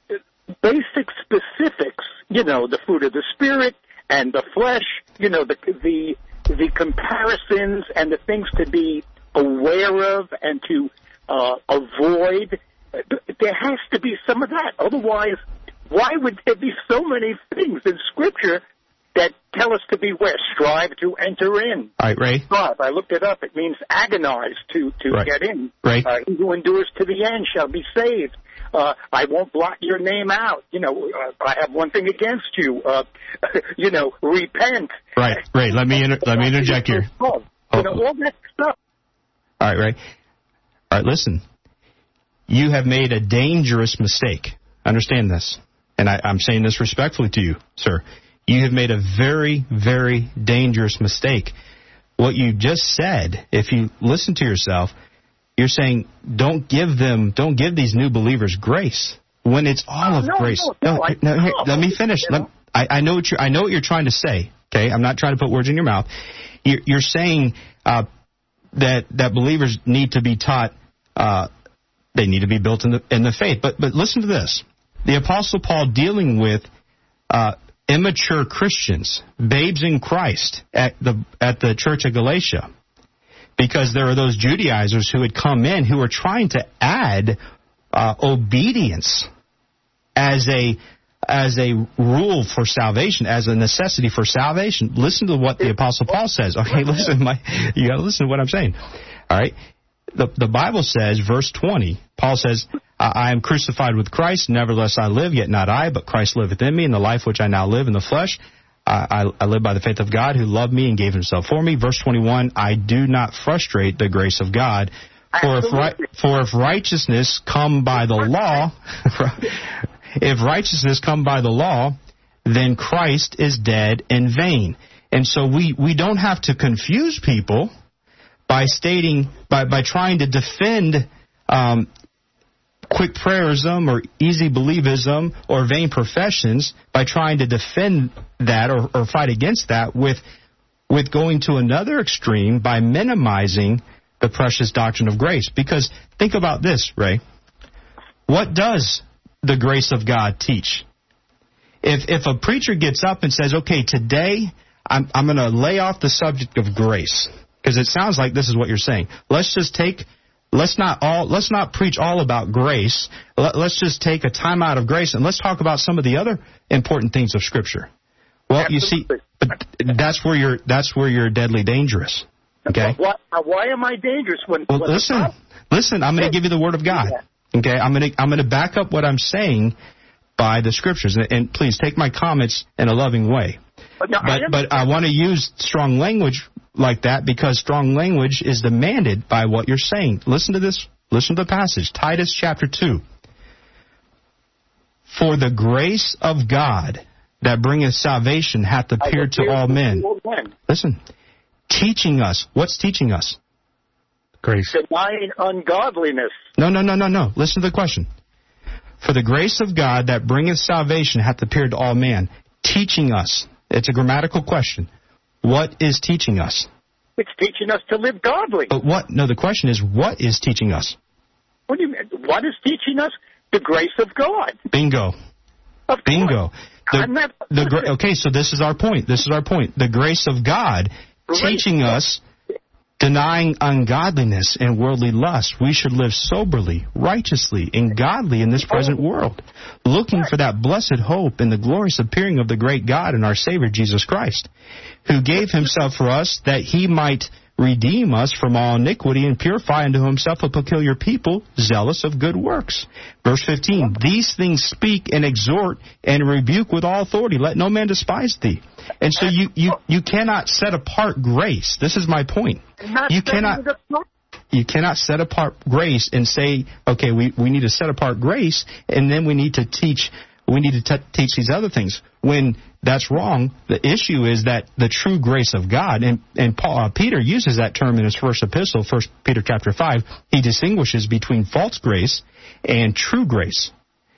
D: basic specifics, you know, the fruit of the Spirit and the flesh, you know, the the the comparisons and the things to be aware of and to uh, avoid. There has to be some of that. Otherwise, why would there be so many things in Scripture that tell us to beware, strive to enter in?
B: All right, Ray.
D: Strive. I looked it up. It means agonize to, to
B: right.
D: get in.
B: Right.
D: Uh, he who endures to the end shall be saved. Uh, I won't blot your name out. You know, uh, I have one thing against you. Uh, you know, repent.
B: Right, right. Let me inter- let me interject here.
D: Oh, you know, all that stuff.
B: All right, Ray. All right, listen. You have made a dangerous mistake. Understand this. And I, I'm saying this respectfully to you, sir. You have made a very, very dangerous mistake. What you just said, if you listen to yourself, you're saying don't give them, don't give these new believers grace when it's all of
D: no,
B: grace.
D: No, no,
B: no,
D: I,
B: no here,
D: no,
B: let me finish. Let, I, I know what you're. I know what you're trying to say. Okay, I'm not trying to put words in your mouth. You're, you're saying uh, that that believers need to be taught. Uh, they need to be built in the in the faith. But but listen to this. The Apostle Paul dealing with uh, immature Christians, babes in Christ at the at the church of Galatia. Because there are those Judaizers who had come in who were trying to add uh, obedience as a as a rule for salvation, as a necessity for salvation. Listen to what the Apostle Paul says. Okay, listen, my, you got to listen to what I'm saying. All right, the, the Bible says, verse twenty, Paul says, I am crucified with Christ, nevertheless I live, yet not I, but Christ liveth in me, and the life which I now live in the flesh, I, I, I live by the faith of God who loved me and gave himself for me. Verse twenty-one, I do not frustrate the grace of God, for if, ri- for if righteousness come by the law, if righteousness come by the law, then Christ is dead in vain. And so we, we don't have to confuse people by stating, by, by trying to defend um, quick prayerism or easy believism or vain professions, by trying to defend that or, or fight against that with with going to another extreme by minimizing the precious doctrine of grace. Because think about this, Ray. What does the grace of God teach? If if a preacher gets up and says, okay, today I'm, I'm going to lay off the subject of grace, because it sounds like this is what you're saying. Let's just take Let's not all. Let's not preach all about grace. Let, let's just take a time out of grace and let's talk about some of the other important things of Scripture. Well, Absolutely. you see, but that's where you're. That's where you're deadly dangerous. Okay.
D: Why, why am I dangerous when?
B: Well,
D: when
B: listen, listen. I'm going to give you the Word of God. Okay. I'm going to. I'm going to back up what I'm saying by the Scriptures, and, and please take my comments in a loving way. But, no, but, I, but I want to use strong language like that because strong language is demanded by what you're saying. Listen to this. Listen to the passage. Titus chapter two. For the grace of God that bringeth salvation hath appeared to all men. Listen. Teaching us. What's teaching us?
C: Grace.
D: Denying ungodliness.
B: No, no, no, no, no. Listen to the question. For the grace of God that bringeth salvation hath appeared to all men. Teaching us. It's a grammatical question. What is teaching us?
D: It's teaching us to live godly.
B: But what? No, the question is, what is teaching us?
D: What do you mean? What is teaching us? The grace of God.
B: Bingo.
D: Of
B: Bingo.
D: Course.
B: The,
D: I'm not,
B: the gra- okay, so this is our point. This is our point. The grace of God grace. teaching us, denying ungodliness and worldly lust. We should live soberly, righteously, and godly in this present world, looking for that blessed hope and the glorious appearing of the great God and our Savior Jesus Christ, who gave himself for us that he might redeem us from all iniquity and purify unto himself a peculiar people, zealous of good works. Verse fifteen, these things speak and exhort and rebuke with all authority. Let no man despise thee. And so you, you, you cannot set apart grace. This is my point. You cannot you cannot set apart grace and say, okay, we, we need to set apart grace, and then we need to teach we need to t- teach these other things. When that's wrong, the issue is that the true grace of God, and, and Paul, uh, Peter uses that term in his first epistle, First Peter chapter five, he distinguishes between false grace and true grace.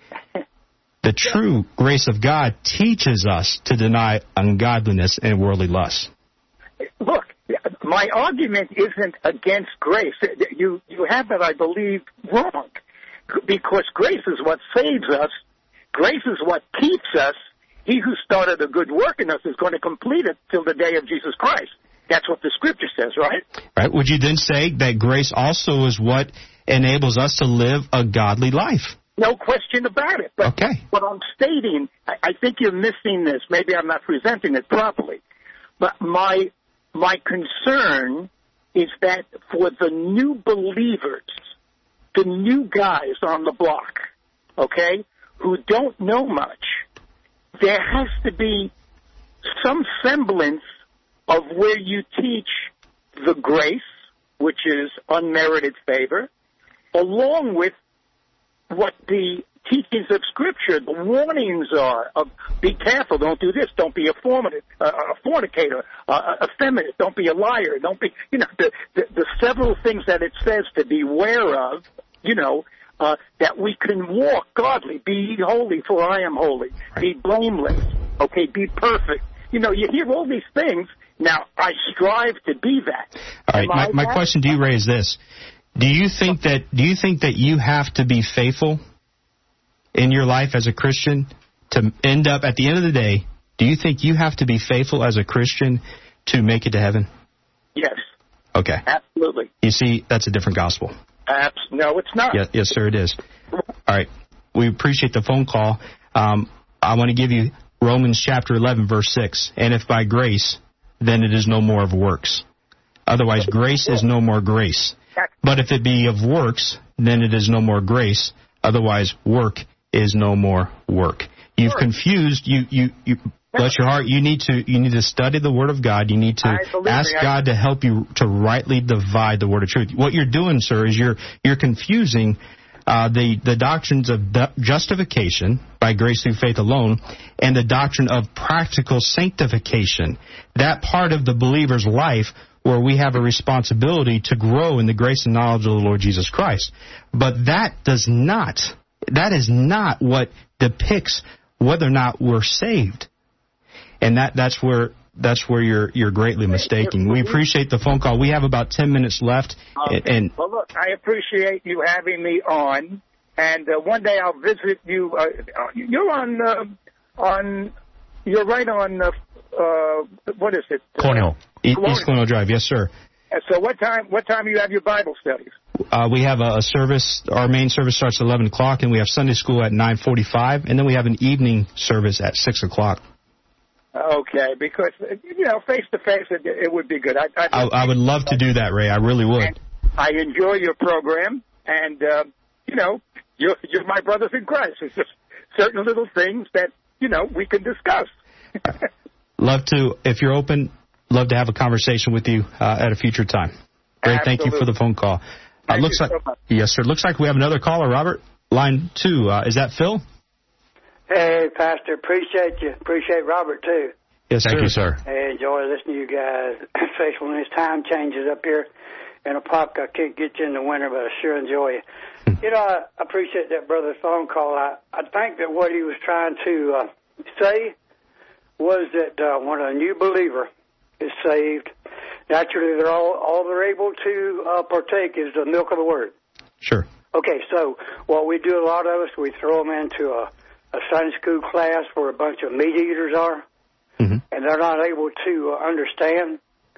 B: The true grace of God teaches us to deny ungodliness and worldly lust.
D: Look, my argument isn't against grace. You you have that, I believe, wrong. Because grace is what saves us. Grace is what keeps us. He who started a good work in us is going to complete it till the day of Jesus Christ. That's what the Scripture says, right?
B: Right. Would you then say that grace also is what enables us to live a godly life?
D: No question about it. But
B: okay.
D: What I'm stating, I, I think you're missing this. Maybe I'm not presenting it properly. But my my concern is that for the new believers, the new guys on the block, okay, who don't know much, there has to be some semblance of where you teach the grace, which is unmerited favor, along with what the teachings of Scripture, the warnings are of be careful, don't do this, don't be a, formative, uh, a fornicator, uh, a feminist, don't be a liar, don't be, you know, the, the, the several things that it says to beware of, you know, uh, that we can walk godly, be ye holy for I am holy, be blameless, okay, be perfect. You know, you hear all these things. Now, I strive to be that.
B: All right, my, my question to you, Ray, is this. Do you think that do you think that you have to be faithful in your life as a Christian to end up at the end of the day? Do you think you have to be faithful as a Christian to make it to heaven?
D: Yes.
B: Okay.
D: Absolutely.
B: You see, that's a different gospel.
D: Abs- no, it's not.
B: Yes, yes, sir, it is. All right. We appreciate the phone call. Um, I want to give you Romans chapter eleven, verse six. And if by grace, then it is no more of works. Otherwise, grace is no more grace. But if it be of works, then it is no more grace. Otherwise, work is no more work. You've confused, you, you, you, bless your heart, you need to, you need to study the Word of God. You need to ask God to help you to rightly divide the Word of truth. What you're doing, sir, is you're, you're confusing uh, the, the doctrines of justification by grace through faith alone and the doctrine of practical sanctification. That part of the believer's life where we have a responsibility to grow in the grace and knowledge of the Lord Jesus Christ. But that does not, that is not what depicts whether or not we're saved. And that, that's where that's where you're you're greatly mistaken. We appreciate the phone call. We have about ten minutes left.
D: Okay.
B: And
D: well, look, I appreciate you having me on, and uh, one day I'll visit you. Uh, you're on uh, on you're right on uh, uh, what is it?
C: Colonial.
B: East Colonial Drive, yes, sir.
D: And so what time what time do you have your Bible studies?
B: Uh, we have a, a service. Our main service starts at eleven o'clock, and we have Sunday school at nine forty-five, and then we have an evening service at six o'clock.
D: Okay, because, you know, face-to-face, it, it would be good. I, I,
B: I, I would love to do that, Ray. I really would.
D: And I enjoy your program, and, uh, you know, you're, you're my brothers in Christ. It's just certain little things that, you know, we can discuss.
B: Love to, if you're open, love to have a conversation with you uh, at a future time. Ray,
D: Absolutely.
B: thank you for the phone call. Uh,
D: Thank
B: looks
D: you
B: like,
D: so much.
B: Yes, sir. Looks like we have another caller, Robert. Line two. Uh, is that Phil?
E: Hey, Pastor, appreciate you. Appreciate Robert, too.
B: Yes,
C: Thank
B: sir.
C: you, sir.
E: Hey, enjoy listening to you guys, especially when this time changes up here in a park. I can't get you in the winter, but I sure enjoy it. You know, I appreciate that brother's phone call. I, I think that what he was trying to uh, say was that uh, when a new believer is saved, naturally they're all, all they're able to uh, partake is the milk of the Word.
B: Sure.
E: Okay, so what we do, a lot of us, we throw them into a, a Sunday school class where a bunch of meat eaters are,
B: mm-hmm.
E: and they're not able to uh, understand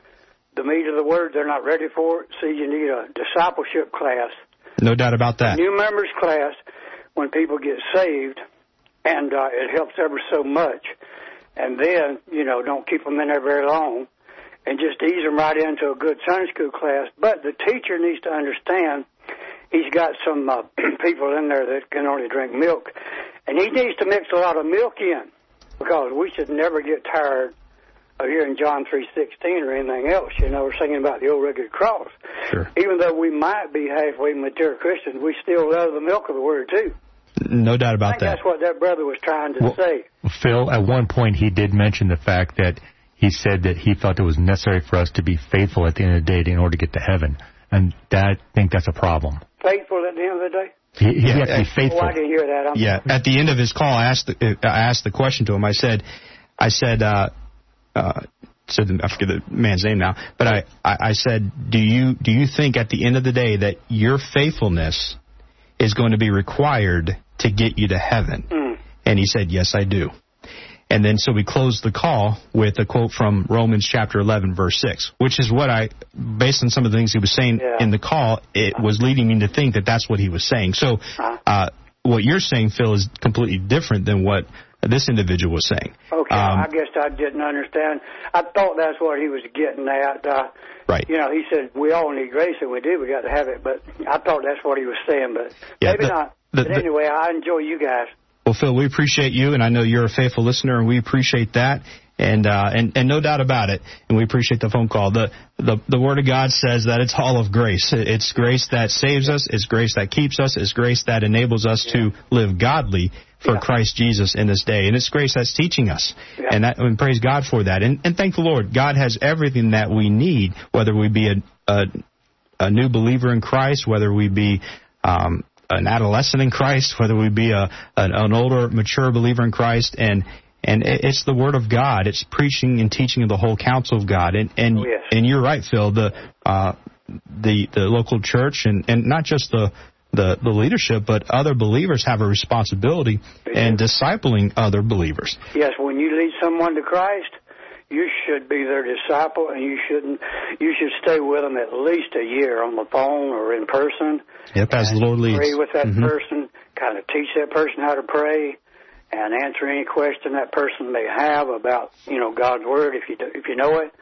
E: the meat of the Word. They're not ready for it. So you need a discipleship class.
B: No doubt about that.
E: New members class when people get saved, and uh, it helps ever so much. And then, you know, don't keep them in there very long, and just ease them right into a good Sunday school class. But the teacher needs to understand he's got some uh, people in there that can only drink milk, and he needs to mix a lot of milk in, because we should never get tired of hearing John three sixteen or anything else. You know, we're singing about the old rugged cross.
B: Sure.
E: Even though we might be halfway mature Christians, we still love the milk of the Word, too.
B: No doubt
E: I
B: about
E: think
B: that.
E: that's what that brother was trying to
C: Well,
E: say.
C: Phil, at one point he did mention the fact that he said that he felt it was necessary for us to be faithful at the end of the day in order to get to heaven. And that, I think that's a problem.
E: Faithful at the end of the day?
C: He, he
B: Yeah,
C: has to be faithful.
E: Oh, I didn't hear that. I'm
B: Yeah. At the end of his call, I asked the, I asked the question to him. I said, I said, uh, uh, said I forget the man's name now, but I, I, I said, do you do you think at the end of the day that your faithfulness is going to be required to get you to heaven?
E: Mm.
B: And he said, yes, I do. And then so we closed the call with a quote from Romans chapter eleven, verse six, which is what I, based on some of the things he was saying
E: Yeah.
B: in the call, it was leading me to think that that's what he was saying. So uh, what you're saying, Phil, is completely different than what this individual was saying.
E: Okay,
B: Um,
E: I guess I didn't understand. I thought that's what he was getting at. Uh,
B: Right.
E: You know, he said we all need grace, and we do. We got to have it. But I thought that's what he was saying, but
B: Yeah,
E: maybe
B: the-
E: not.
B: the-
E: but
B: the-
E: anyway, I enjoy you guys.
B: Well, Phil, we appreciate you, and I know you're a faithful listener, and we appreciate that, and uh, and and no doubt about it. And we appreciate the phone call. The the the Word of God says that it's all of grace. It's grace that saves us. It's grace that keeps us. It's grace that enables us to live godly for
E: Yeah.
B: Christ Jesus in this day, and it's grace that's teaching us.
E: Yeah.
B: And that, and praise God for that. And and thank the Lord, God has everything that we need, whether we be a a, a new believer in Christ, whether we be um, an adolescent in Christ, whether we be a an, an older, mature believer in Christ, and and it's the Word of God. It's preaching and teaching of the whole counsel of God. And and
E: Oh, yes.
B: and you're right, Phil. The uh, the the local church and, and not just the, the the leadership, but other believers have a responsibility in discipling other believers.
E: Yes, when you lead someone to Christ, you should be their disciple, and you shouldn't. You should stay with them at least a year on the phone or in person.
B: Yep, as the Lord leads.
E: Pray with that
B: Mhm.
E: person, kind of teach that person how to pray, and answer any question that person may have about, you know, God's Word if you do, if you know it.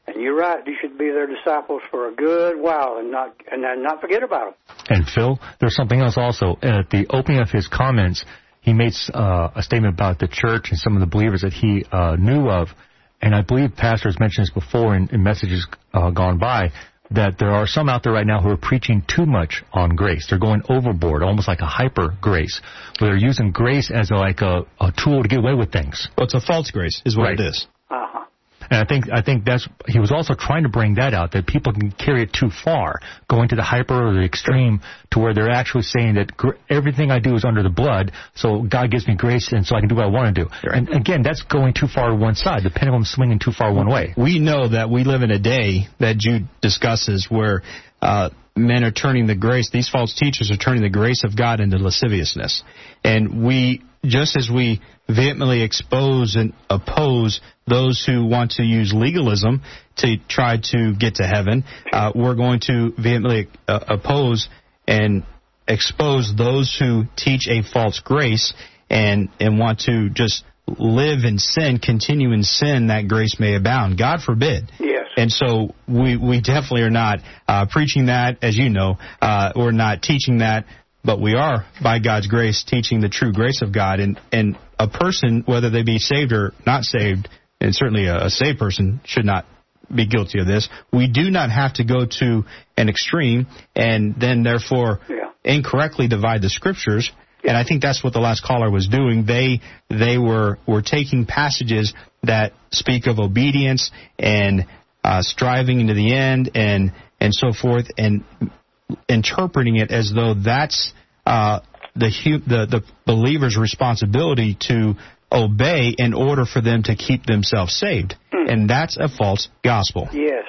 E: And you're right, you should be their disciples for a good while and not and then not forget about them.
C: And Phil, there's something else also. At the opening of his comments, he made uh, a statement about the church and some of the believers that he uh, knew of. And I believe Pastor has mentioned this before in, in messages uh, gone by, that there are some out there right now who are preaching too much on grace. They're going overboard, almost like a hyper grace, where they're using grace as a, like a, a tool to get away with things.
B: Well, it's a false grace, is what
C: right.
B: it is.
E: Uh-huh.
C: And I think I think that's he was also trying to bring that out, that people can carry it too far, going to the hyper or the extreme, to where they're actually saying that gr- everything I do is under the blood, so God gives me grace, and so I can do what I want to do. Right. And again, that's going too far to one side. The pendulum's swinging too far one way.
B: We know that we live in a day that Jude discusses where uh, men are turning the grace, these false teachers are turning the grace of God into lasciviousness. And we, just as we vehemently expose and oppose those who want to use legalism to try to get to heaven, uh, we're going to vehemently uh, oppose and expose those who teach a false grace and, and want to just live in sin, continue in sin, that grace may abound. God forbid.
E: Yes.
B: And so we, we definitely are not uh, preaching that, as you know. Uh, we're not teaching that, but we are, by God's grace, teaching the true grace of God. And, and a person, whether they be saved or not saved, and certainly a, a saved person should not be guilty of this, we do not have to go to an extreme and then therefore yeah. incorrectly divide the Scriptures. And I think that's what the last caller was doing. They they were, were taking passages that speak of obedience and uh, striving into the end and, and so forth, and interpreting it as though that's uh, the, the the believer's responsibility to obey in order for them to keep themselves saved. Hmm. And that's a false gospel.
E: Yes.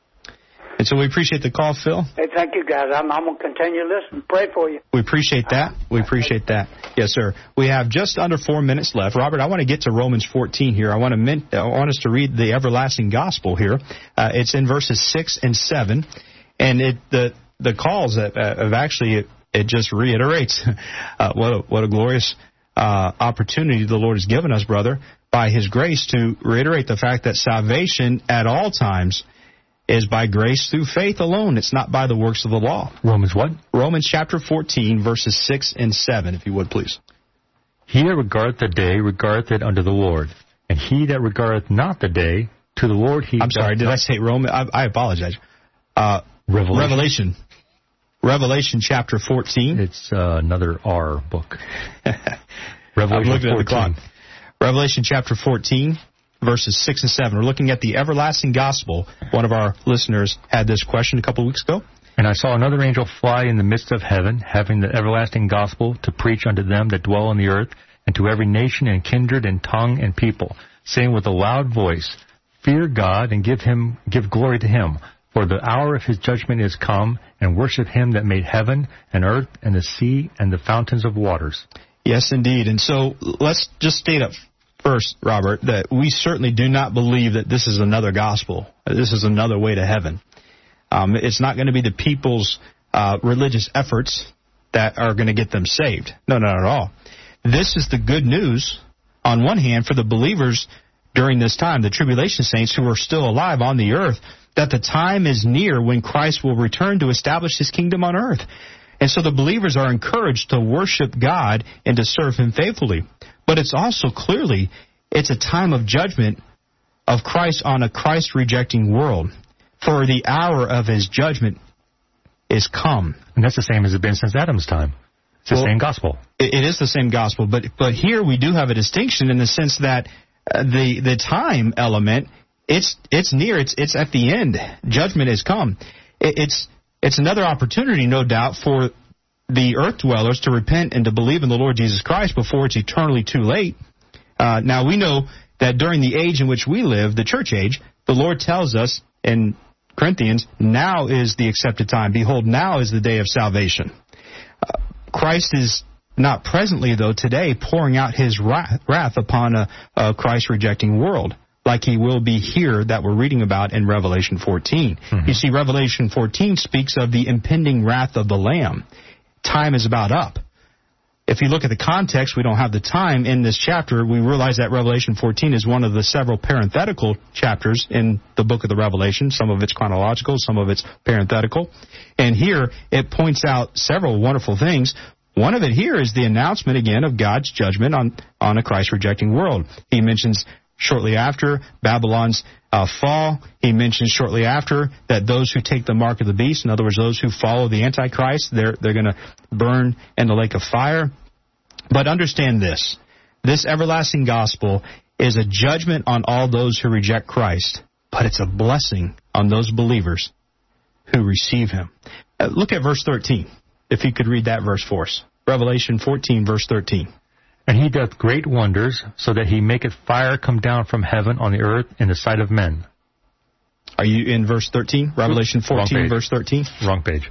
B: And so we appreciate the call, Phil.
E: Hey, thank you, guys. I'm, I'm going to continue listening. Pray for you.
B: We appreciate that. We appreciate that. Yes, sir. We have just under four minutes left. Robert, I want to get to Romans fourteen here. I want to min- I want us to read the everlasting gospel here. Uh, it's in verses six and seven. And it the the calls that uh, have actually, it, it just reiterates uh, what a, what a glorious uh, opportunity the Lord has given us, brother, by His grace, to reiterate the fact that salvation at all times is by grace through faith alone. It's not by the works of the law.
C: Romans what?
B: Romans chapter fourteen, verses six and seven, if you would, please.
C: He that regardeth the day regardeth it unto the Lord, and he that regardeth not the day, to the Lord he...
B: I'm sorry, did I say Roman? I, I apologize. Uh, Revelation. Revelation. Revelation chapter fourteen.
C: It's uh, another R book. Revelation
B: I'm looking
C: fourteen.
B: At the clock. Revelation chapter fourteen, verses six and seven. We're looking at the everlasting gospel. One of our listeners had this question a couple of weeks ago.
C: And I saw another angel fly in the midst of heaven, having the everlasting gospel to preach unto them that dwell on the earth, and to every nation and kindred and tongue and people, saying with a loud voice, Fear God, and give him give glory to him, for the hour of his judgment is come, and worship him that made heaven and earth and the sea and the fountains of waters.
B: Yes, indeed. And so let's just state up first, Robert, that we certainly do not believe that this is another gospel. This is another way to heaven. Um, it's not going to be the people's uh, religious efforts that are going to get them saved. No, not at all. This is the good news, on one hand, for the believers during this time, the tribulation saints who are still alive on the earth, that the time is near when Christ will return to establish his kingdom on earth. And so the believers are encouraged to worship God and to serve him faithfully. But it's also clearly, it's a time of judgment of Christ on a Christ-rejecting world. For the hour of his judgment is come.
C: And that's the same as it's been since Adam's time. It's the well, same gospel.
B: It is the same gospel, but but here we do have a distinction in the sense that uh, the the time element, it's it's near, it's it's at the end. Judgment has come. It, it's it's another opportunity, no doubt, for the earth dwellers to repent and to believe in the Lord Jesus Christ before it's eternally too late. Uh, now we know that during the age in which we live, the church age, the Lord tells us in Corinthians, now is the accepted time. Behold, now is the day of salvation. Uh, Christ is not presently, though, today pouring out his wrath, wrath upon a, a Christ-rejecting world, like he will be here that we're reading about in Revelation fourteen. Mm-hmm. You see, Revelation fourteen speaks of the impending wrath of the Lamb. Time is about up. If you look at the context, we don't have the time in this chapter. We realize that Revelation fourteen is one of the several parenthetical chapters in the book of the Revelation. Some of it's chronological, some of it's parenthetical. And here it points out several wonderful things. One of it here is the announcement again of God's judgment on, on a Christ-rejecting world. He mentions shortly after Babylon's uh, fall. He mentions shortly after that those who take the mark of the beast, in other words, those who follow the Antichrist, they're, they're going to burn in the lake of fire. But understand this. This everlasting gospel is a judgment on all those who reject Christ, but it's a blessing on those believers who receive Him. Uh, look at verse thirteen, if you could read that verse for us. Revelation fourteen, verse thirteen.
C: And He doth great wonders, so that He maketh fire come down from heaven on the earth in the sight of men.
B: Are you in verse thirteen? Revelation fourteen, verse thirteen?
C: Wrong page.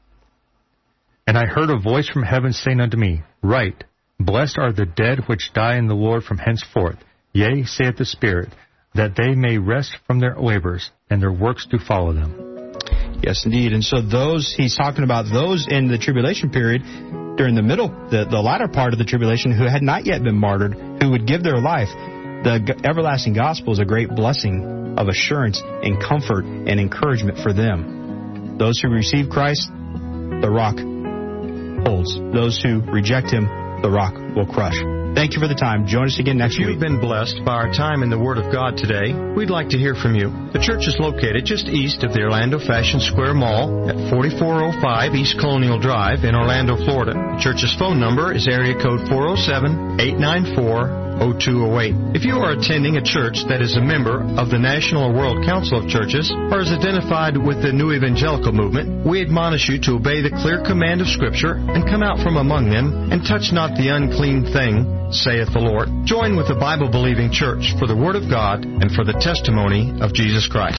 C: And I heard a voice from heaven saying unto me, Write, Blessed are the dead which die in the Lord from henceforth. Yea, saith the Spirit, that they may rest from their labors, and their works do follow them.
B: Yes, indeed. And so those, he's talking about those in the tribulation period, during the middle, the, the latter part of the tribulation, who had not yet been martyred, who would give their life. The everlasting gospel is a great blessing of assurance and comfort and encouragement for them. Those who receive Christ, the rock holds. Those who reject Him, the rock will crush. Thank you for the time. Join us again next
F: week. If
B: week.
F: you've been blessed by our time in the Word of God today, we'd like to hear from you. The church is located just east of the Orlando Fashion Square Mall at forty-four oh five East Colonial Drive in Orlando, Florida. The church's phone number is area code four oh seven, eight nine four, oh two oh eight. If you are attending a church that is a member of the National or World Council of Churches or is identified with the New Evangelical Movement, we admonish you to obey the clear command of Scripture and come out from among them and touch not the unclean thing, saith the Lord. Join with the Bible-believing church for the Word of God and for the testimony of Jesus Christ.